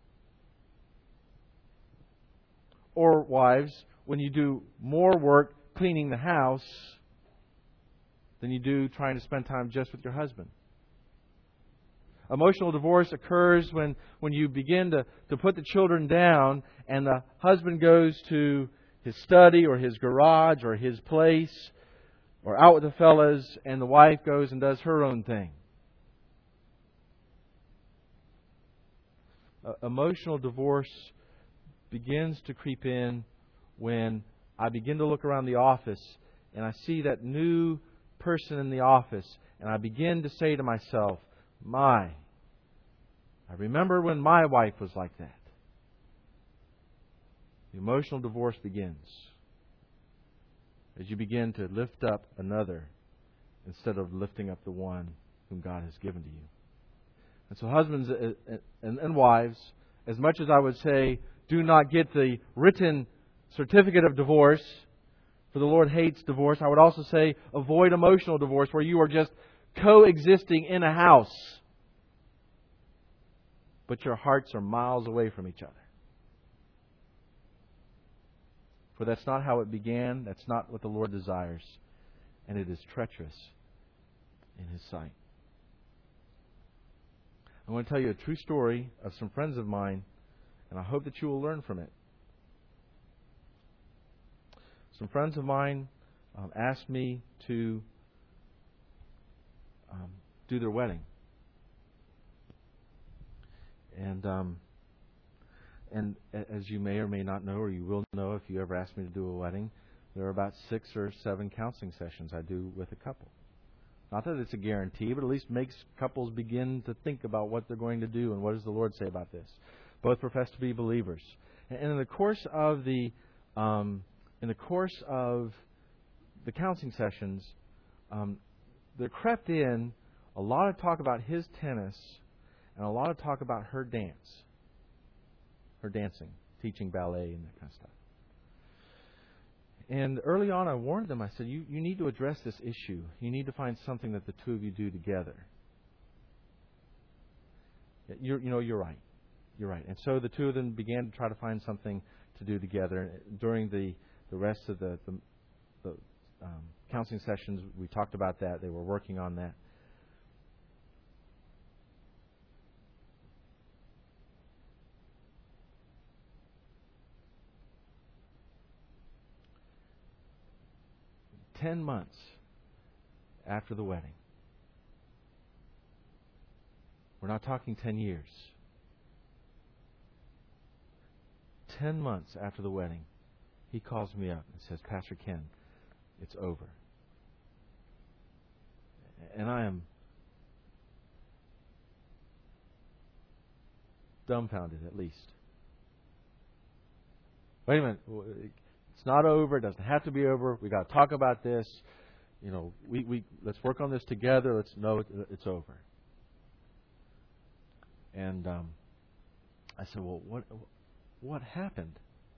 Or wives, when you do more work cleaning the house than you do trying to spend time just with your husband. Emotional divorce occurs when, when you begin to, to put the children down and the husband goes to his study or his garage or his place or out with the fellas, and the wife goes and does her own thing. Uh, emotional divorce begins to creep in when I begin to look around the office and I see that new person in the office, and I begin to say to myself, my, I remember when my wife was like that. The emotional divorce begins as you begin to lift up another instead of lifting up the one whom God has given to you. And so husbands and wives, as much as I would say, do not get the written certificate of divorce, for the Lord hates divorce, I would also say avoid emotional divorce where you are just coexisting in a house, but your hearts are miles away from each other. For that's not how it began. That's not what the Lord desires. And it is treacherous in His sight. I want to tell you a true story of some friends of mine, and I hope that you will learn from it. Some friends of mine um, asked me to um, do their wedding. And um, and as you may or may not know, or you will know if you ever ask me to do a wedding, there are about six or seven counseling sessions I do with a couple. Not that it's a guarantee, but at least makes couples begin to think about what they're going to do and what does the Lord say about this. Both profess to be believers. And in the course of the um, in the course of the counseling sessions, um, there crept in a lot of talk about his tennis and a lot of talk about her dance, her dancing, teaching ballet and that kind of stuff. And early on, I warned them. I said, you, you need to address this issue. You need to find something that the two of you do together. You're, you know, you're right. You're right. And so the two of them began to try to find something to do together. During the, the rest of the, the, the um, counseling sessions, we talked about that. They were working on that. Ten months after the wedding. We're not talking ten years. Ten months after the wedding, he calls me up and says, Pastor Ken, it's over. And I am dumbfounded, at least. Wait a minute. It's not over. It doesn't have to be over. We got to talk about this. You know, we, we let's work on this together. Let's know it, it's over. And um, I said, well, what what happened?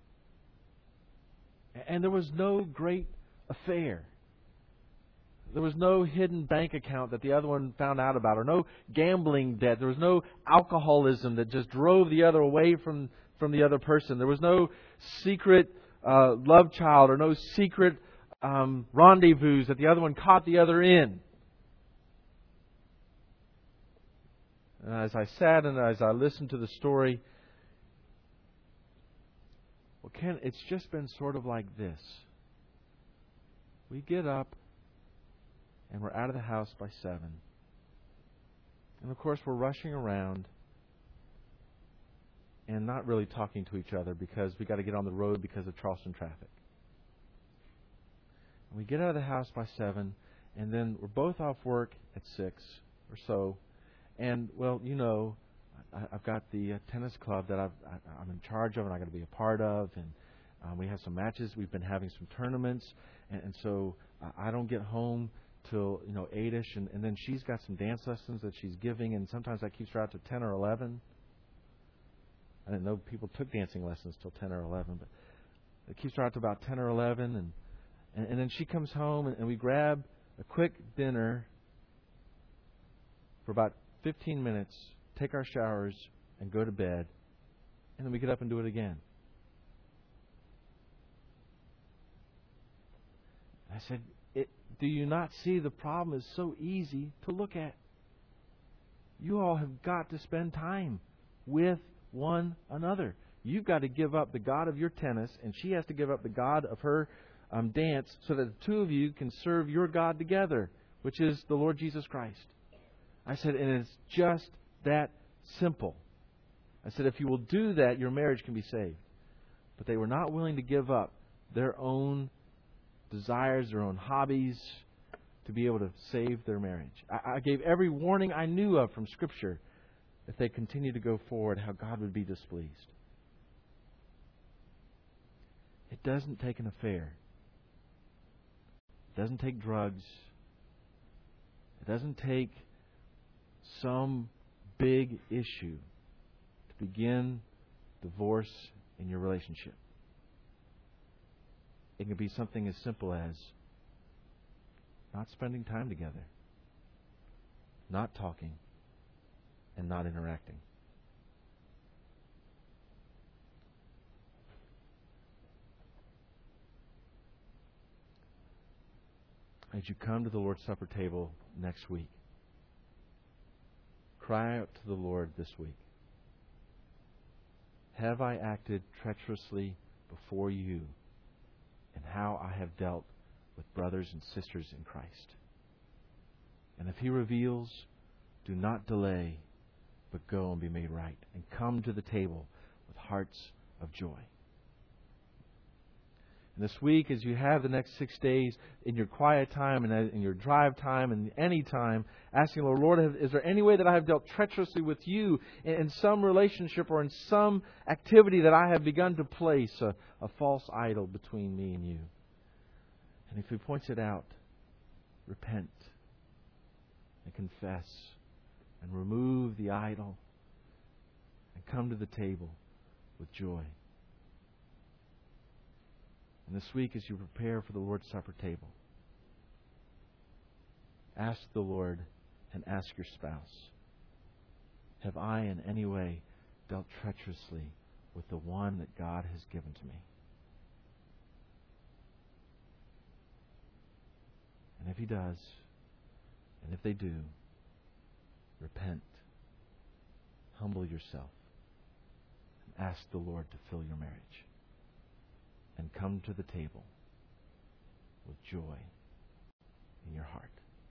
And there was no great affair. There was no hidden bank account that the other one found out about, or no gambling debt. There was no alcoholism that just drove the other away from, from the other person. There was no secret uh, love child or no secret um, rendezvous that the other one caught the other in. And as I sat and as I listened to the story, well, Ken, it's just been sort of like this. We get up and we're out of the house by seven. And of course, we're rushing around and not really talking to each other because we got to get on the road because of Charleston traffic. And we get out of the house by seven, and then we're both off work at six or so. And, well, you know, I, I've got the uh, tennis club that I've, I, I'm in charge of and I've got to be a part of. And um, we have some matches. We've been having some tournaments. And, and so uh, I don't get home till, you know, eight-ish. And, and then she's got some dance lessons that she's giving. And sometimes that keeps her out to ten or eleven. I didn't know people took dancing lessons till ten or eleven. But it keeps her out to about ten or eleven. And, and, and then she comes home and, and we grab a quick dinner for about fifteen minutes, take our showers, and go to bed. And then we get up and do it again. I said, it, do you not see the problem is so easy to look at? You all have got to spend time with one another. You've got to give up the God of your tennis, and she has to give up the God of her um, dance so that the two of you can serve your God together, which is the Lord Jesus Christ. I said, and it's just that simple. I said, if you will do that, your marriage can be saved. But they were not willing to give up their own desires, their own hobbies, to be able to save their marriage. I, I gave every warning I knew of from Scripture. If they continue to go forward, how God would be displeased. It doesn't take an affair. It doesn't take drugs. It doesn't take some big issue to begin divorce in your relationship. It can be something as simple as not spending time together, not talking, and not interacting. As you come to the Lord's Supper table next week, cry out to the Lord this week. Have I acted treacherously before you in how I have dealt with brothers and sisters in Christ? And if He reveals, do not delay, but go and be made right, and come to the table with hearts of joy. And this week, as you have the next six days in your quiet time and in your drive time and any time, asking the Lord, Lord, is there any way that I have dealt treacherously with you in some relationship or in some activity that I have begun to place a, a false idol between me and you? And if He points it out, repent and confess and remove the idol and come to the table with joy. And this week, as you prepare for the Lord's Supper table, ask the Lord and ask your spouse, have I in any way dealt treacherously with the one that God has given to me? And if He does, and if they do, repent, humble yourself, and ask the Lord to fill your marriage. And come to the table with joy in your heart.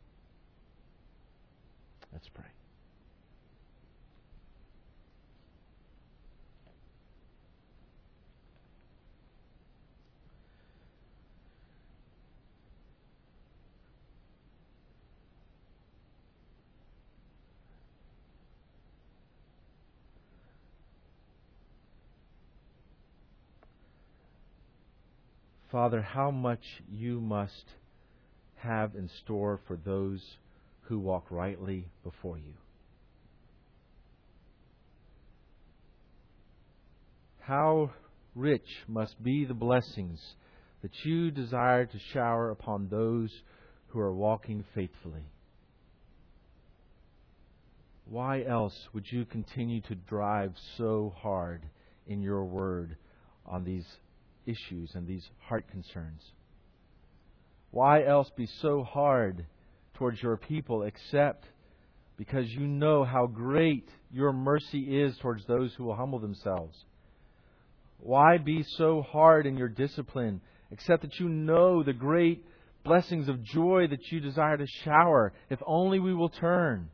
Let's pray. Father, how much You must have in store for those who walk rightly before You. How rich must be the blessings that You desire to shower upon those who are walking faithfully. Why else would You continue to drive so hard in Your Word on these issues and these heart concerns? Why else be so hard towards Your people except because You know how great Your mercy is towards those who will humble themselves? Why be so hard in Your discipline except that You know the great blessings of joy that You desire to shower if only we will turn?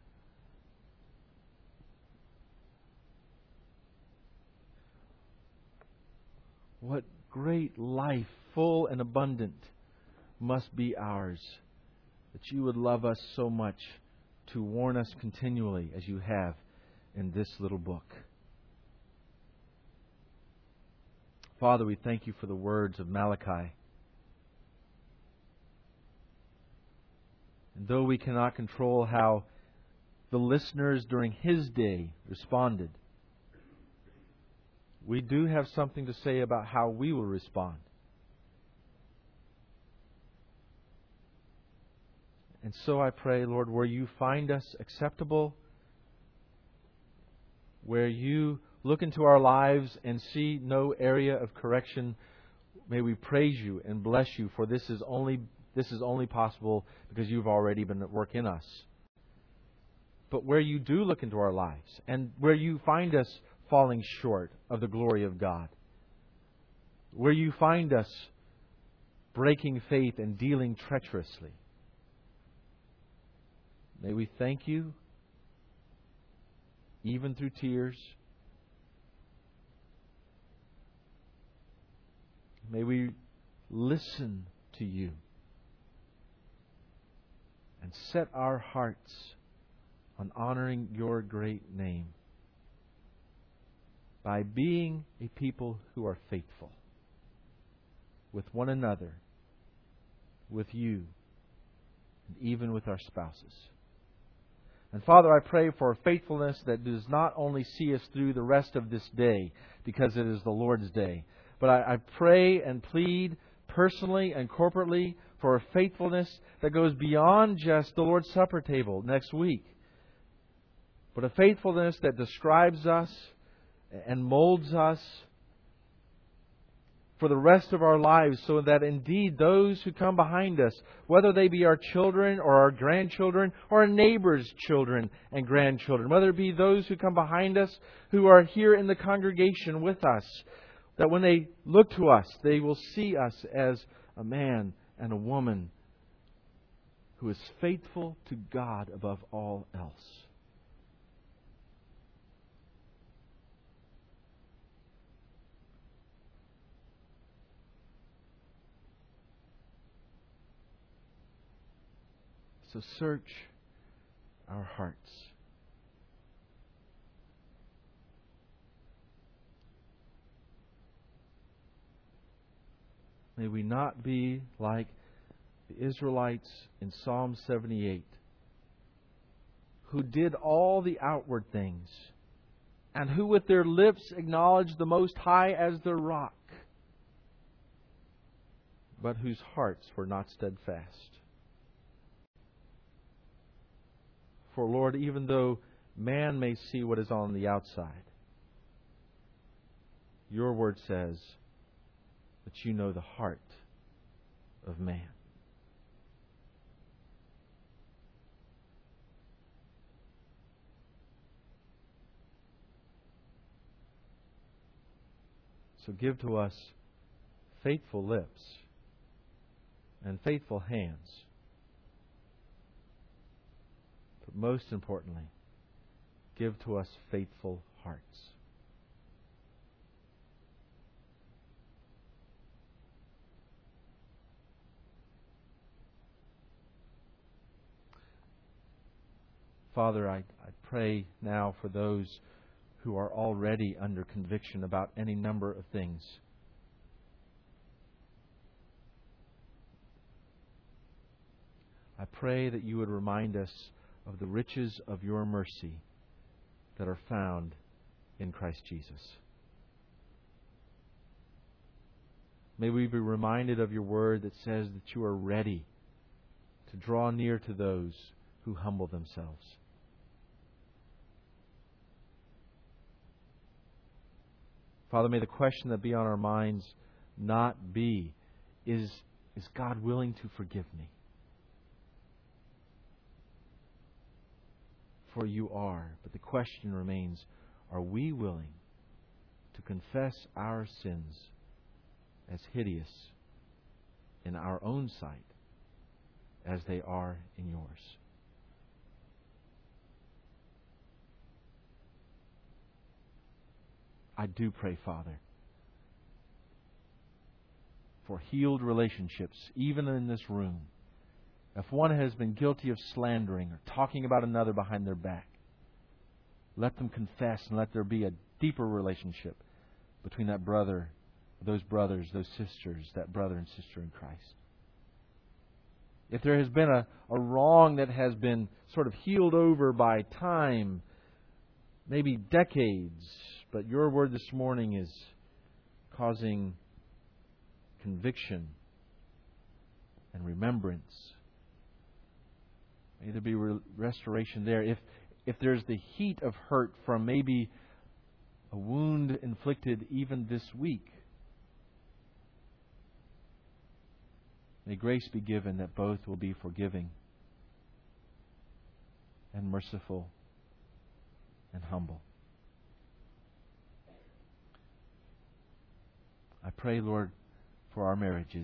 What great life, full and abundant, must be ours, that You would love us so much to warn us continually as You have in this little book. Father, we thank You for the words of Malachi. And though we cannot control how the listeners during his day responded, we do have something to say about how we will respond. And so I pray, Lord, where You find us acceptable, where You look into our lives and see no area of correction, may we praise You and bless You, for this is only this is only possible because You've already been at work in us. But where You do look into our lives and where You find us falling short of the glory of God, where You find us breaking faith and dealing treacherously, may we thank You, even through tears. May we listen to You and set our hearts on honoring Your great name by being a people who are faithful with one another, with You, and even with our spouses. And Father, I pray for a faithfulness that does not only see us through the rest of this day, because it is the Lord's day, but I, I pray and plead personally and corporately for a faithfulness that goes beyond just the Lord's Supper table next week, but a faithfulness that describes us and molds us for the rest of our lives, so that indeed those who come behind us, whether they be our children or our grandchildren or our neighbors' children and grandchildren, whether it be those who come behind us who are here in the congregation with us, that when they look to us, they will see us as a man and a woman who is faithful to God above all else. So search our hearts. May we not be like the Israelites in Psalm seventy-eight, who did all the outward things, and who with their lips acknowledged the Most High as their rock, but whose hearts were not steadfast. For, Lord, even though man may see what is on the outside, your word says that you know the heart of man. So give to us faithful lips and faithful hands. But most importantly, give to us faithful hearts. Father, I, I pray now for those who are already under conviction about any number of things. I pray that you would remind us of the riches of your mercy that are found in Christ Jesus. May we be reminded of your word that says that you are ready to draw near to those who humble themselves. Father, may the question that be on our minds not be, is, is God willing to forgive me? For you are. But the question remains, are we willing to confess our sins as hideous in our own sight as they are in yours? I do pray, Father, for healed relationships, even in this room. If one has been guilty of slandering or talking about another behind their back, let them confess and let there be a deeper relationship between that brother, those brothers, those sisters, that brother and sister in Christ. If there has been a, a wrong that has been sort of healed over by time, maybe decades, but your word this morning is causing conviction and remembrance. May there be re- restoration there. If if there's the heat of hurt from maybe a wound inflicted even this week, may grace be given that both will be forgiving and merciful and humble. I pray, Lord, for our marriages.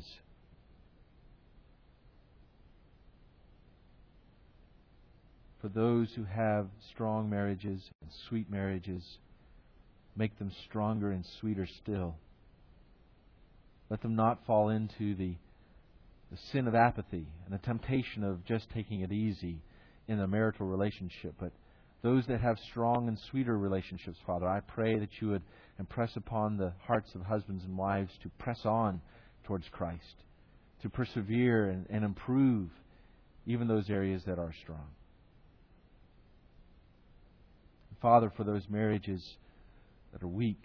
For those who have strong marriages and sweet marriages, make them stronger and sweeter still. Let them not fall into the, the sin of apathy and the temptation of just taking it easy in a marital relationship. But those that have strong and sweeter relationships, Father, I pray that you would impress upon the hearts of husbands and wives to press on towards Christ, to persevere and, and improve even those areas that are strong. Father, for those marriages that are weak,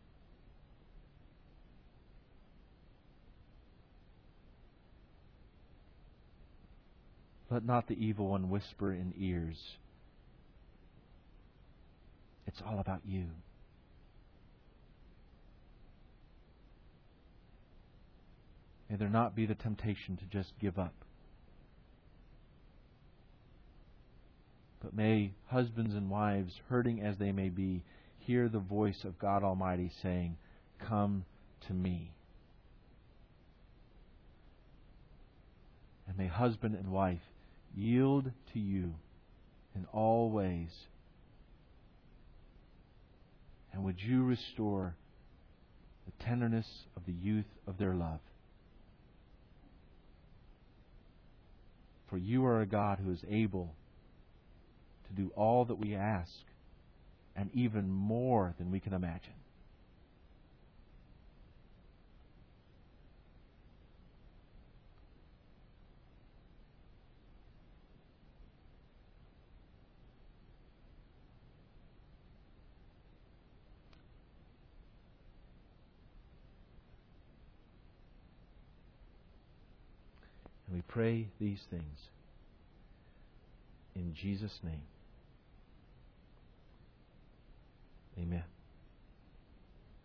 let not the evil one whisper in ears, it's all about you. May there not be the temptation to just give up. But may husbands and wives, hurting as they may be, hear the voice of God Almighty saying, "Come to me." And may husband and wife yield to you in all ways. And would you restore the tenderness of the youth of their love? For you are a God who is able to do all that we ask, and even more than we can imagine. And we pray these things in Jesus' name. Amen.